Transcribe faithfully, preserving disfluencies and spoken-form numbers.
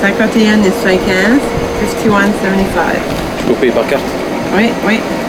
cinquante et un et cinquante, cinquante et un soixante-quinze. Je peux payer par carte. Oui, oui.